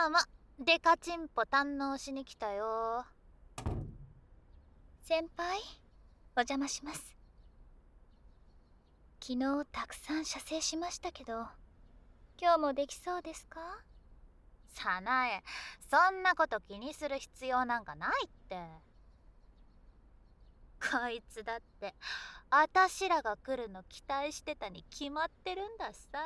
どうも、デカチンポ堪能しに来たよ。先輩、お邪魔します。昨日たくさん射精しましたけど、今日もできそうですか？早苗、そんなこと気にする必要なんかないって。こいつだってあたしらが来るの期待してたに決まってるんだしさ。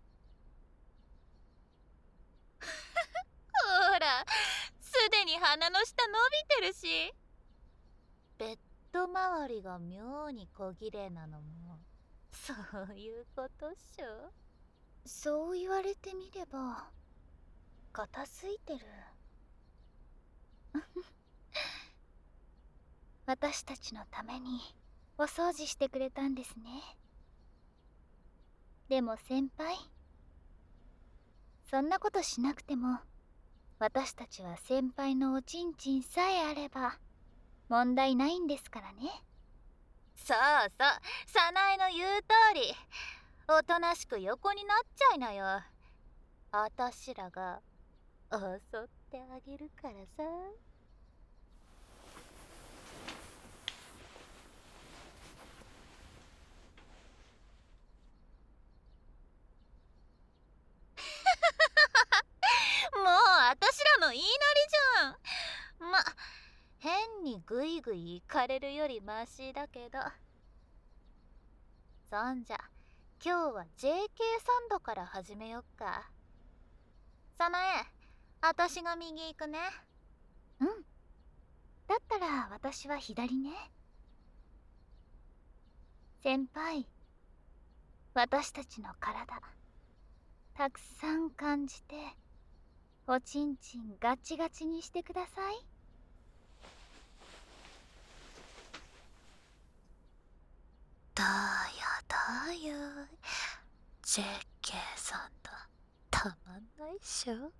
ほら、すでに鼻の下伸びてるし。ベッド周りが妙に小綺麗なのもそういうことっしょ。そう言われてみれば片付いてる。私たちのためにお掃除してくれたんですね。でも先輩、そんなことしなくても私たちは先輩のおちんちんさえあれば問題ないんですからね。そうそう、早苗の言う通り、おとなしく横になっちゃいなよ。あたしらが襲ってあげるからさ。もうあたしらの言いなりじゃん。変にグイグイ行かれるよりマシだけど。そんじゃ今日は JK サンドから始めよっか。早苗、あたしが右行くね。うん、だったら私は左ね。先輩、私たちの体たくさん感じておちんちんガチガチにしてください。だよだよ、 JK さんだ、たまんないっしょ。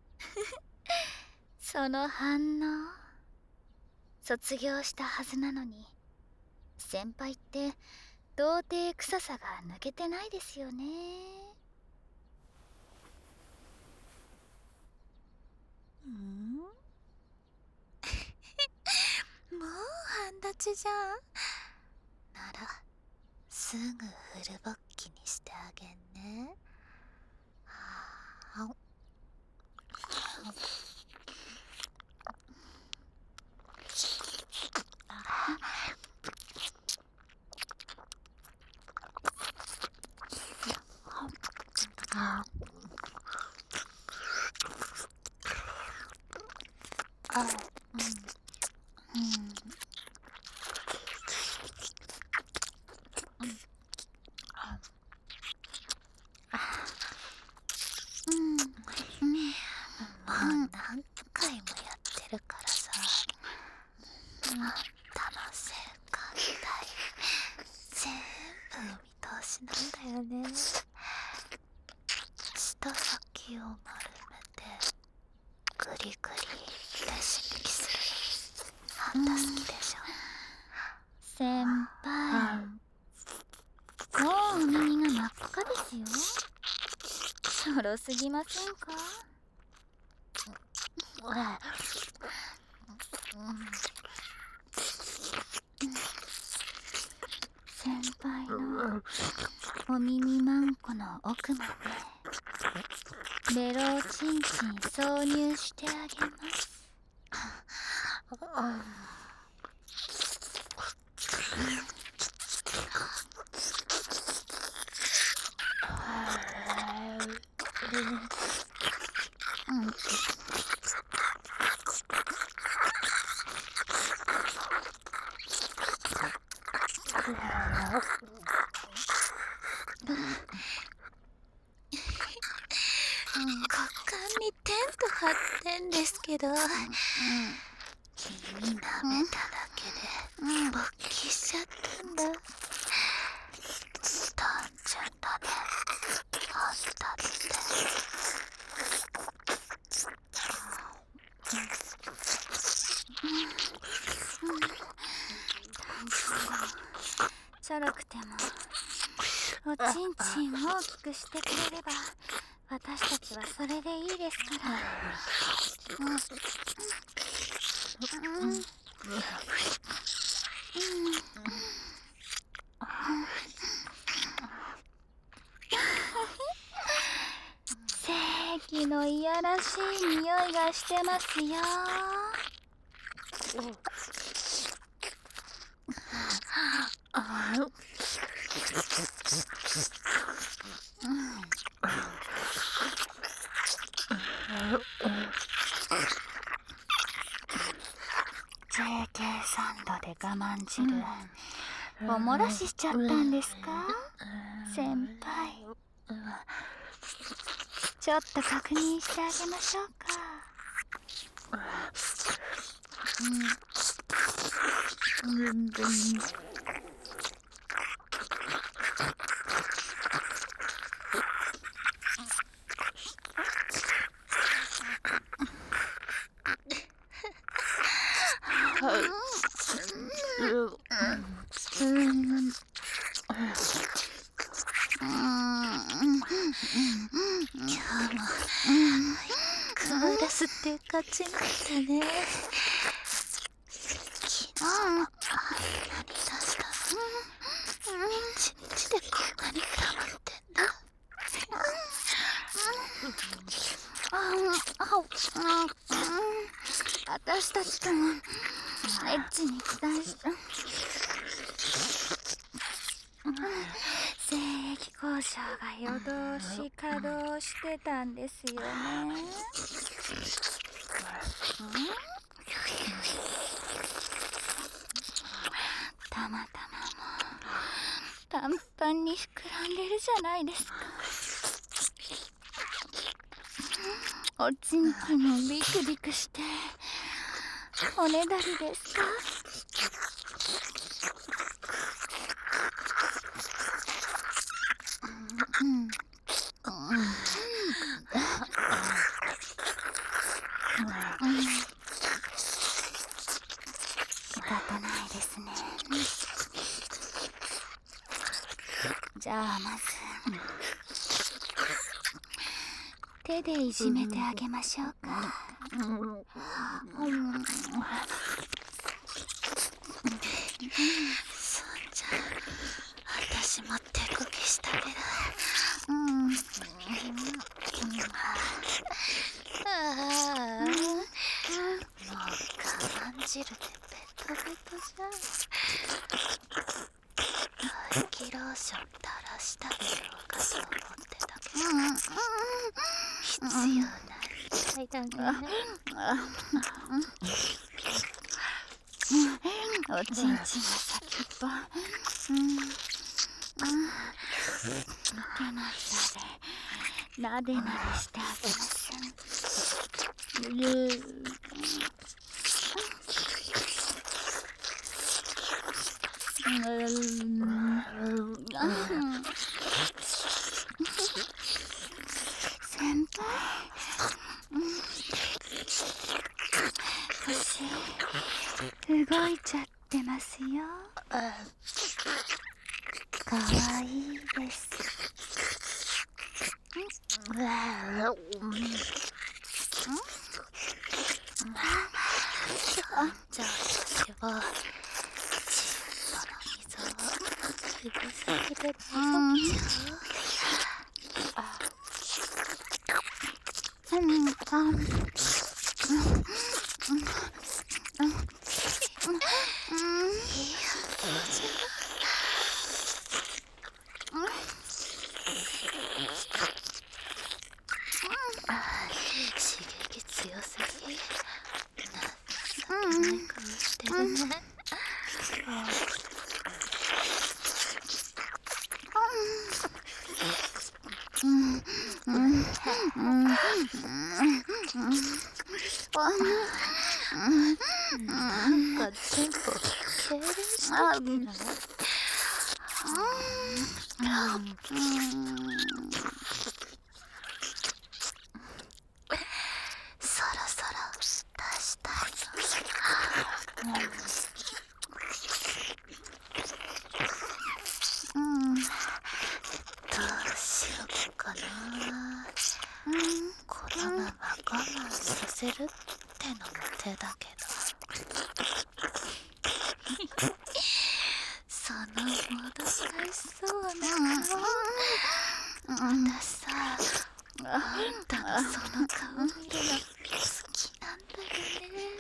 その反応。卒業したはずなのに先輩って童貞臭さが抜けてないですよね。もう半立ちじゃん。ならすぐフルボッキにしてあげんね。はあ、もう何回もやってるからさ。あんたの性感帯全部お見通しなんだよね。舌先を丸めてグリグリ刺激する。あんた好きでしょ。先輩、もうお耳が真っ赤ですよ。ちょろすぎませんか？先輩のお耳まんこの奥までベローチンチン挿入してあげます。股間にテント張ってんですけど、君舐めただけで勃起しちゃったんだ。単純だね、あんたって。ちょろくてもおちんちん大きくしてくれれば私たちはそれでいいですから。正義のいやらしい匂いがしてますよ。JK サンドで我慢汁、お漏らししちゃったんですか、先輩。ちょっと確認してあげましょうか。クーラスって勝ちましたね。昨日何出したの？一日でこんなに溜まってんだ。私たちともエッチに期待した。精液交渉が夜通し稼働してたんですよね。たまたまもパンパンに膨らんでるじゃないですか。おちんちんもビクビクしておねだりですか？仕方ないですね。じゃあまず手でいじめてあげましょうか。そんじゃ私も手こきしたけど。もう我慢汁でベトベトじゃん。排気ローション垂らしてあげようかと思ってたけど、必要ないみたいだね。おちんちんが先っぽ。手のひらでなでなでしてあげます。先輩、腰動いちゃってますよ。かわいいです。じゃあ私はチンポの溝を指先でなぞっちゃう。刺激強すぎ。ない顔してるね。なんか全部痙攣してきたね。そろそろ出したいの。どうしようかな。 せるってのも手だけどそのもどかしそうな顔、私さ、あんたのその顔見るの好きなんだよね。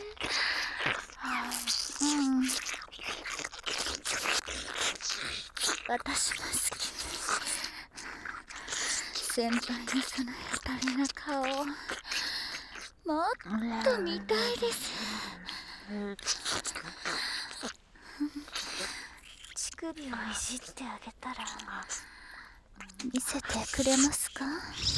私も好き。先輩のそのへたれな顔もっと見たいです。乳首をいじってあげたら見せてくれますか？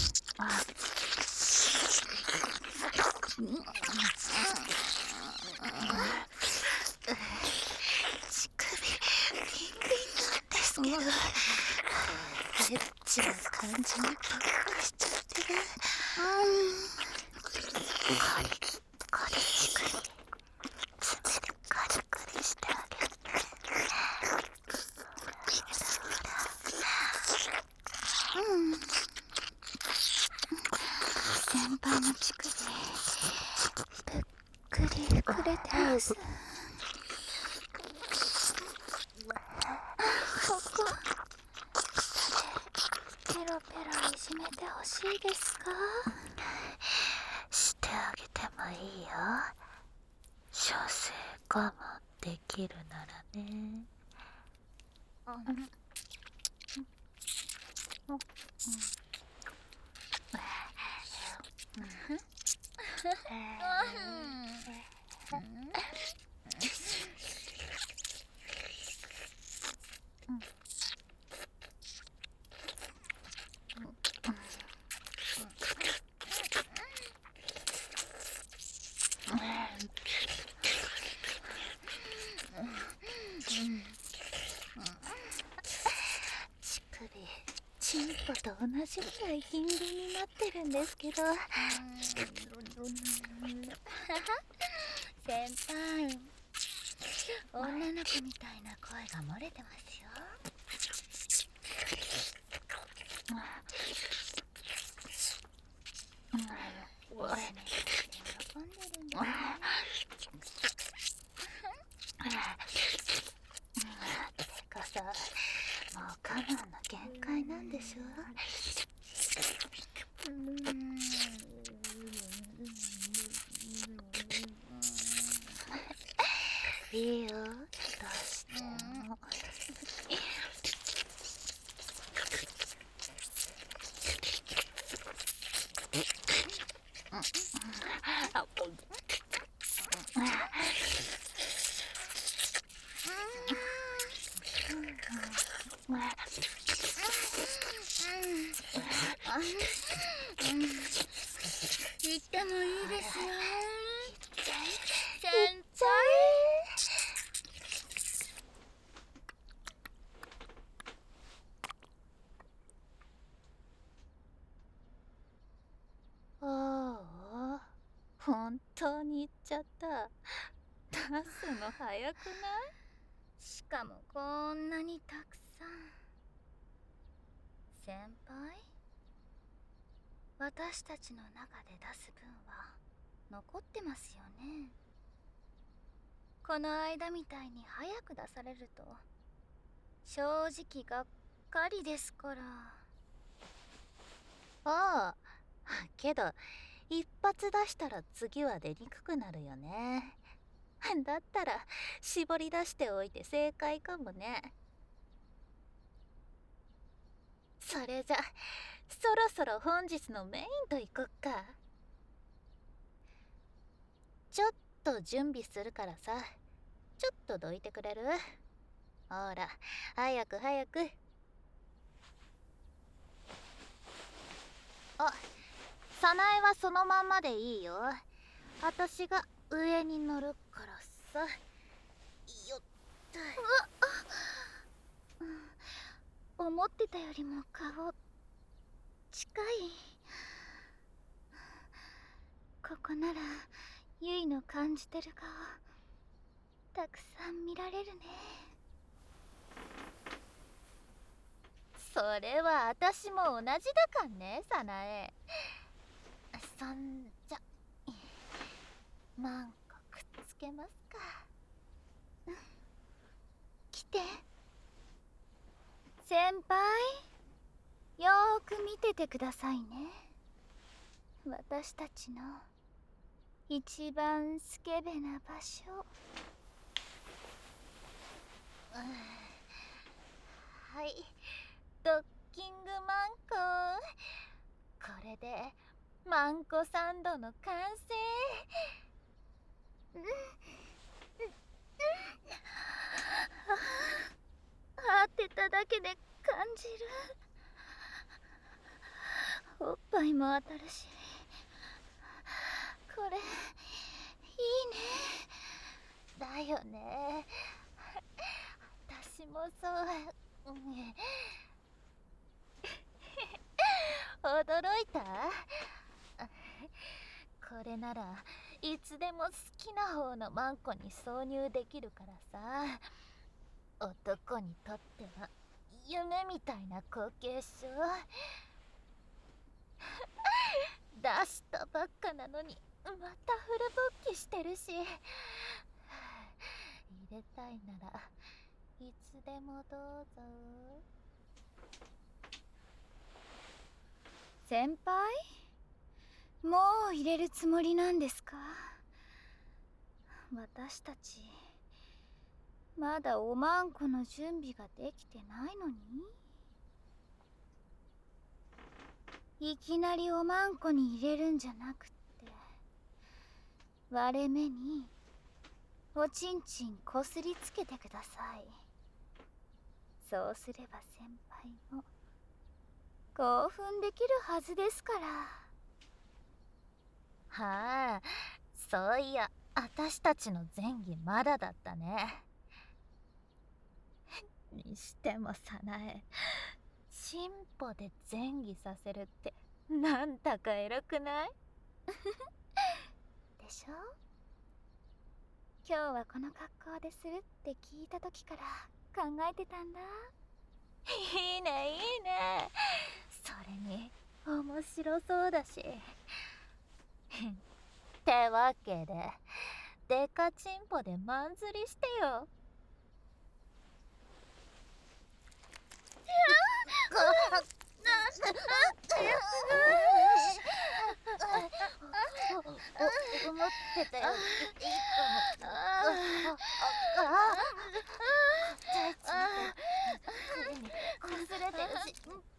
乳首ピンクになんですけど、エッチな感じにばっかりしちゃってる。カリカリ乳首爪でカリカリしてあげる。先輩の乳首ぷっくり膨れてます。ここペロペロいじめてほしいですか？してあげてもいいよ。所詮我慢できるならね。乳首チンポと同じくらいギンギンになってるんですけど。先輩、女の子みたいな声が漏れてますよ。俺ね、喜んでるんだね。てかさ、もう我慢の限界なんでしょ？いいよ、どうしても。行ってもいいですよ。先輩。ああ、本当に行っちゃった。出すの早くない？しかもこんなにたくさん。先輩？私たちの中で出す分は残ってますよね。この間みたいに早く出されると正直がっかりですから。ああ、けど一発出したら次は出にくくなるよね。だったら絞り出しておいて正解かもね。それじゃそろそろ本日のメインといこっか。ちょっと準備するからさ、ちょっとどいてくれる？ほら、早く早く。あ、早苗はそのまんまでいいよ。私が上に乗るからさ。よっと。思ってたよりも顔近い。ここならゆいの感じてる顔たくさん見られるね。それは私も同じだかんね、早苗。そんじゃマンコくっつけますか。来て。先輩、よーく見ててくださいね。私たちの一番スケベな場所。はい、ドッキングマンコ。これでマンコサンドの完成。当てただけで感じる。おっぱいも当たるし、これいいね。だよね。私もそう。驚いた？これならいつでも好きな方のマンコに挿入できるからさ。男にとっては夢みたいな光景っしょ。出したばっかなのにまたフル勃起してるし。入れたいならいつでもどうぞ。先輩、もう入れるつもりなんですか？私たちまだおまんこの準備ができてないのに。いきなりおまんこに入れるんじゃなくって、割れ目におちんちんこすりつけてください。そうすれば先輩も興奮できるはずですから。はあ、そういや私たちの前儀まだだったね。にしても早苗、チンポで前儀させるってなんだかエロくない？でしょ？今日はこの格好でするって聞いた時から考えてたんだ。いいねいいね。それに面白そうだし。ってわけでデカチンポでマン釣りしてよ。思ってたよりいいかも。こすれてるし。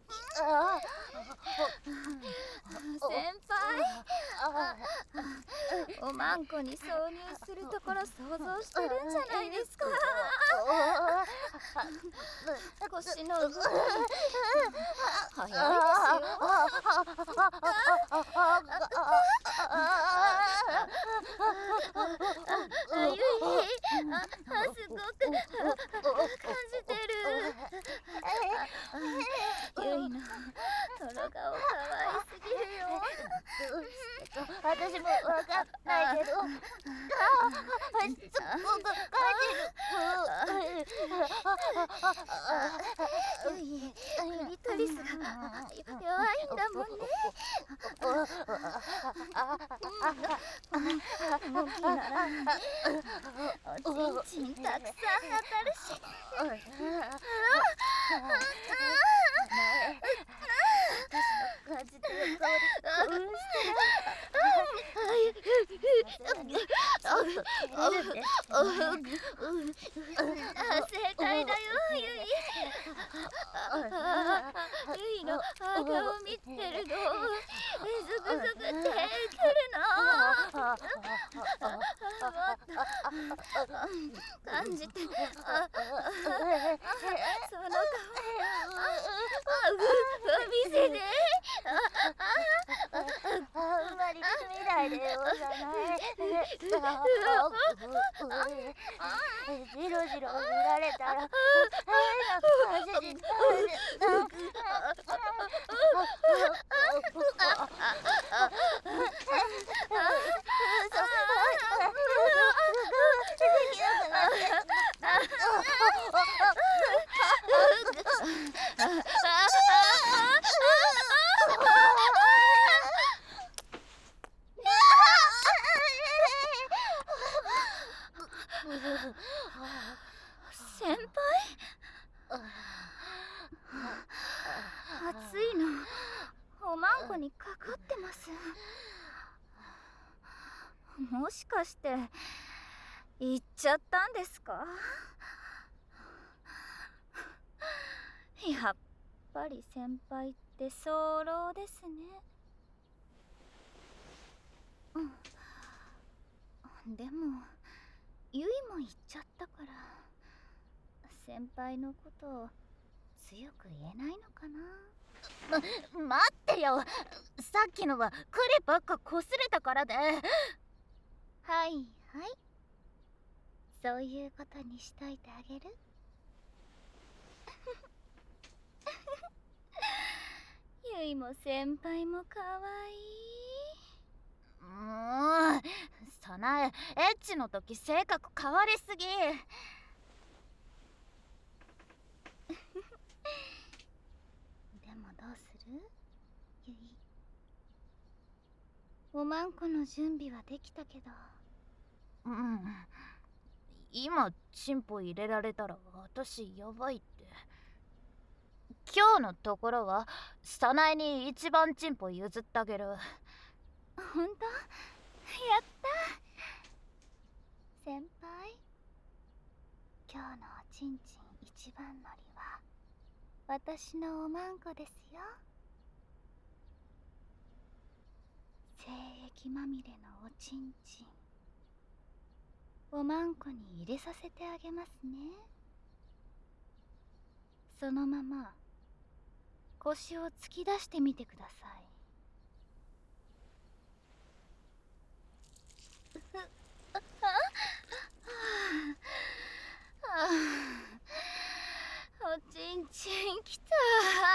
先輩、おまんこに挿入するところ想像してるんじゃないですか？腰の動き早いですよ。ゆい、すごく感じてる。ゆいのトロ顔かわいすぎるよ。私もわかんないけど、すっごく感じる。ゆい、クリトリスが弱いんだもんね。動きならおちんちんたくさん当たるし。私の感じてる香り興奮してる。正解だよ、ゆい。ゆいの顔見てるのゾクゾクってくるの。もっと感じて。その顔見せて。生まれてみないでよじゃない。じろじろ見られたら変な感じになる。 先輩？暑いのおまんこにかかってます。もしかして行っちゃったんですか？やっぱり先輩って早漏ですね。でもゆいも言っちゃったから先輩のことを強く言えないのかな。待ってよ、さっきのはクレばっかこすれたからで。はいはい、そういうことにしといてあげる。ゆいも先輩もかわいい。さなえ、エッチの時性格変わりすぎ。でもどうする？ゆい。おまんこの準備はできたけど。今チンポ入れられたら私やばいって。今日のところはさなえに一番チンポ譲ってあげる。ほんと？やった先輩。今日のおちんちん一番乗りは私のおまんこですよ。精液まみれのおちんちんおまんこに入れさせてあげますね。そのまま腰を突き出してみてください。おちんちんきた。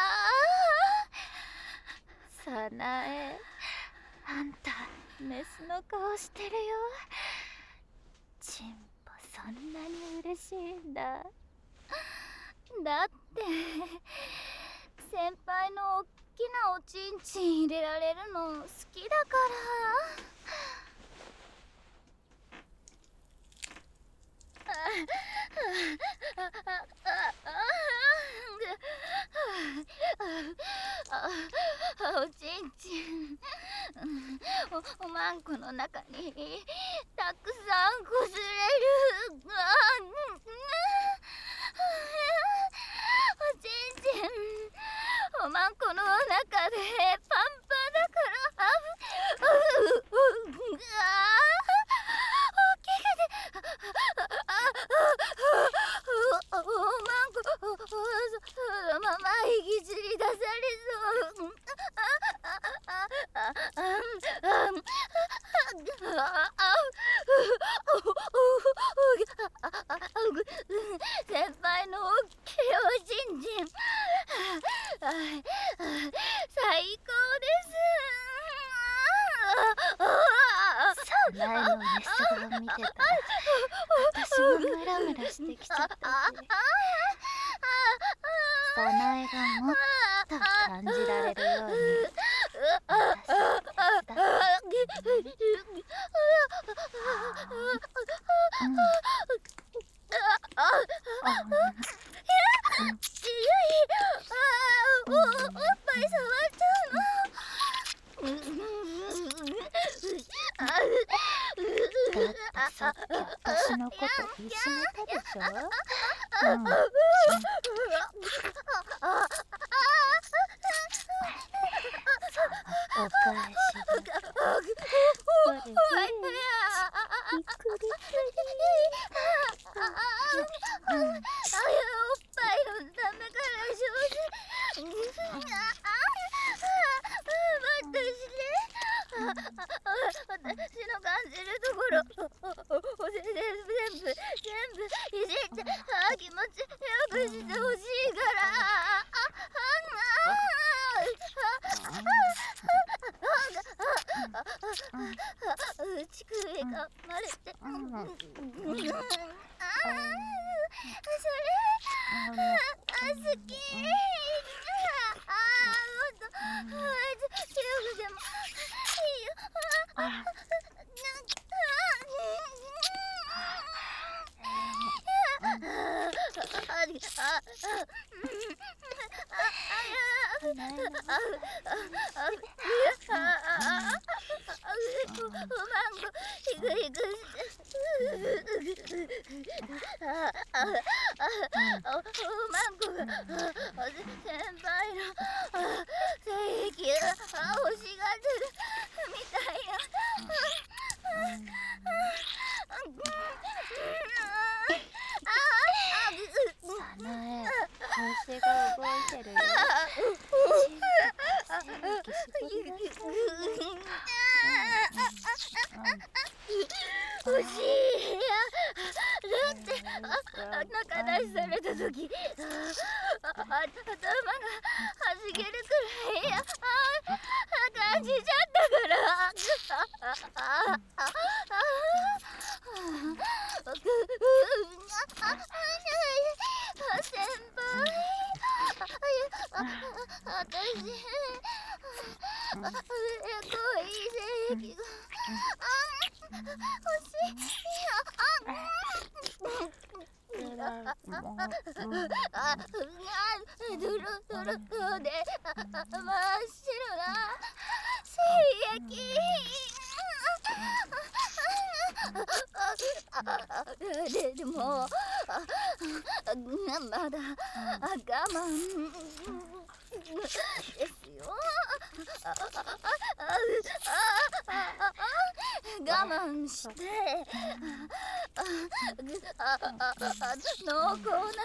さなえ、あんたメスの顔してるよ。チンポそんなに嬉しいんだ。だって先輩のおっきなおちんちん入れられるの好きだから。おちんちんおまんこの中にたくさんこすれる。おちんちんおまんこの中でパンパンだから大きくておまんこそのまま引きずり出されそう。先輩のおっきいおちんちん最高です。さなえのメス顔見てたら私もムラムラしてきちゃったし、さなえがもっと感じられるように私手伝ってね。おっぱい触っちゃうの。だってさっき私のこといじめたでしょ。お返しだ。これでびっくりする。おっぱいのダメから上手。私の感じるところ全部いじって気持ちよくしてほしいから。乳首がまれてそれ好き。もっと強くでもいいよ。 でもまだ我慢ですよ。我慢して濃厚な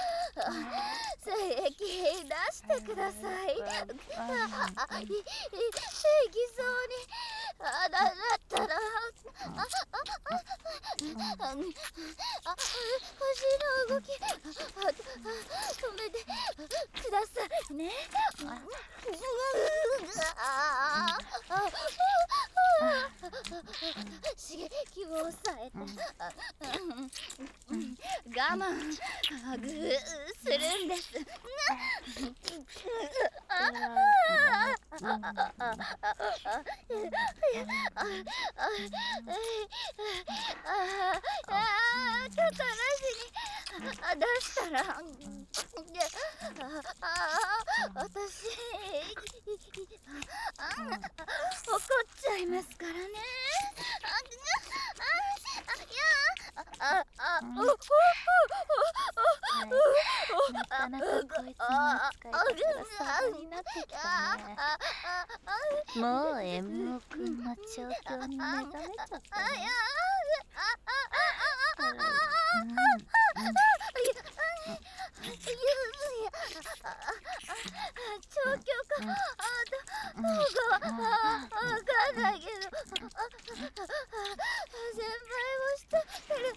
精液出してください。いきそうにだったら腰の動き止めてくださいね。刺激を抑えて我慢するんです。高梨に出したら私怒っちゃいますからね。 なかなかこいつの扱い方が様になってきたね。もう M くんの調教に目覚めちゃったね。 調教かどうかわかんないけど先輩をしてる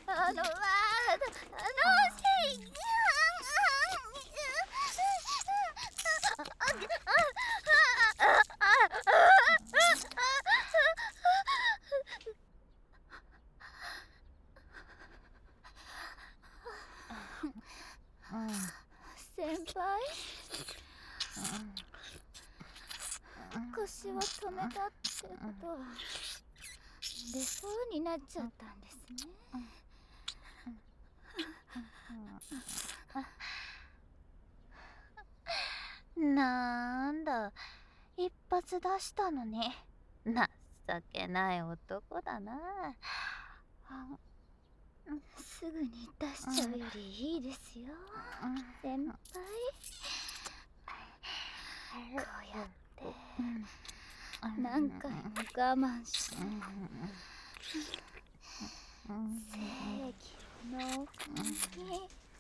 先輩腰を止めたってことは出そうになっちゃったんですね。 なんだ、一発出したのに情けない男だな。 すぐに出しちゃうよりいいですよ、先輩。こうやって何回も我慢して精液の濃厚に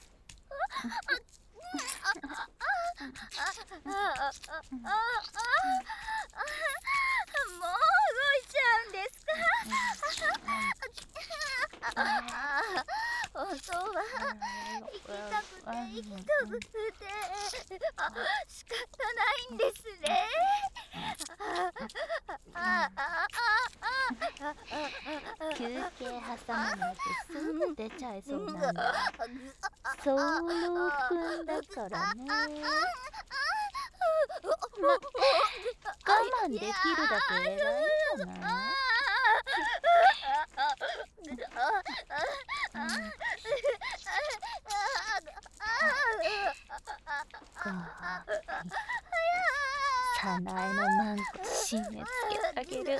もう動いちゃうんですか？本当は行きたくて仕方ないんですね。 休憩挟まないですぐ出ちゃいそうなんだ。ソウロくんだからね。我慢できるだけ偉いんじゃない？ さなえのマンコ締め付けてあげる。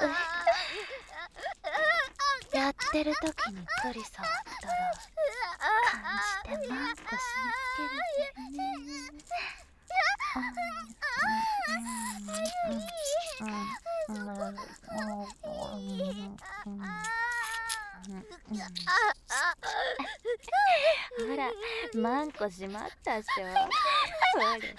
やってる時にクリ触ったら感じてマンコ締め付けるぜね。ほら、マンコ閉まったっしょ。ほれほれ。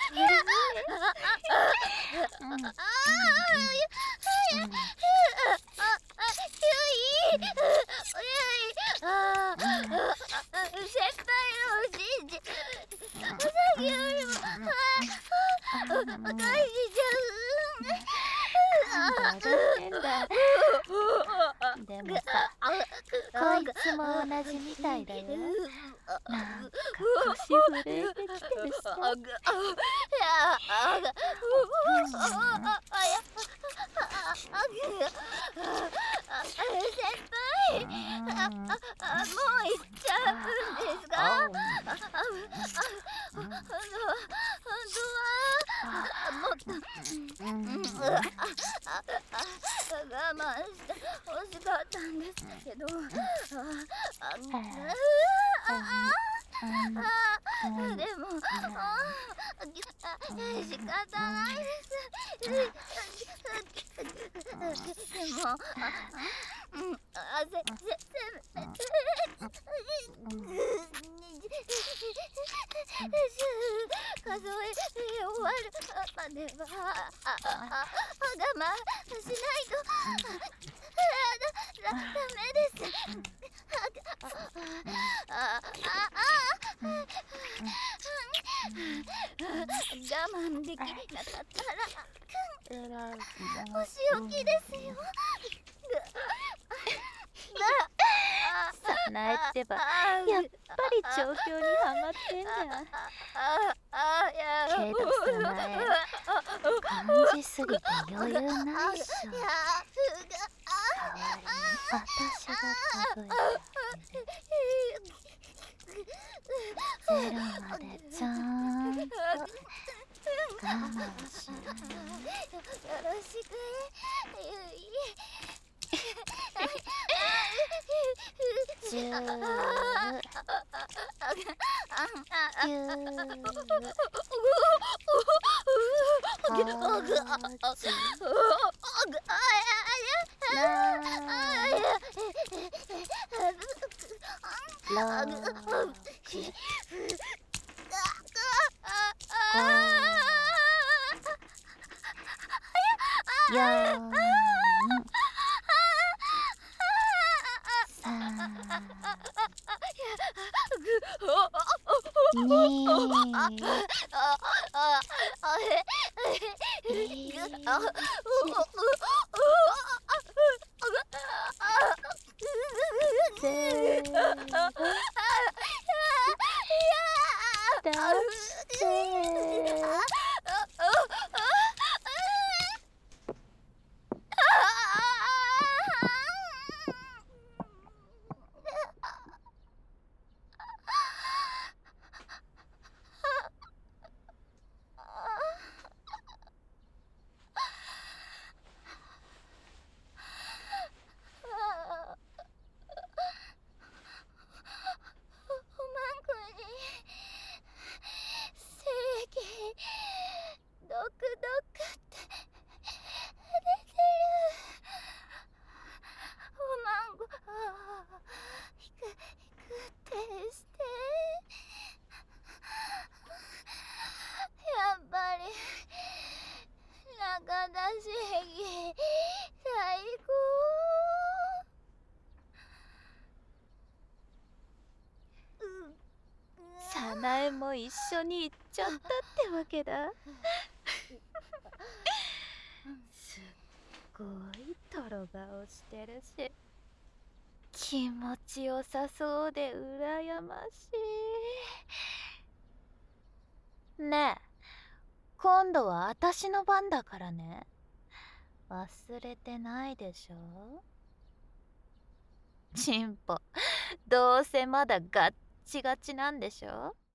でもさ、こいつも同じみたいだよ。なんか腰震えてきてるさ。 我慢して欲しかったんですけど、でも仕方ないです。でも数え終わるまでは我慢しないとダメです。我慢できなかったらお仕置きですよ。 さなえってばやっぱり状況にハマってんじゃん。けどさなえ、感じすぎて余裕ないっしょ。代わりに私が数えてあげる。ゼロまでちゃんと我慢しろね。 よろしくゆい。 10、9、さなえも一緒に行っちゃったってわけだ。すっごいトロ顔してるし気持ちよさそうで羨ましい。ねえ、今度は私の番だからね。忘れてないでしょ。チンポどうせまだガッチガチなんでしょ。